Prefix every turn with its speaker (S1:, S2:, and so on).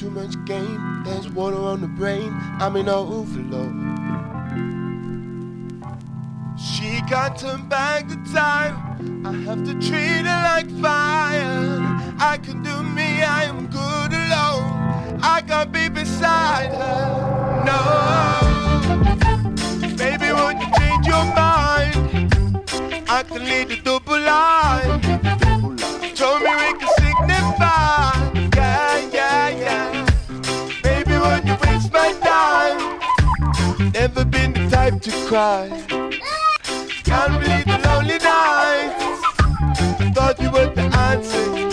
S1: too much game. There's water on the brain, I'm in overload. She can't turn back the time, I have to treat her like fire. I can do me, I am good alone. I can't be beside her, no. Baby, won't you change your mind? I can lead a double line. Show me we can signify. Yeah. Baby, won't you waste my time? Never been the type to cry. Can't believe the lonely nights. Thought you were the answer.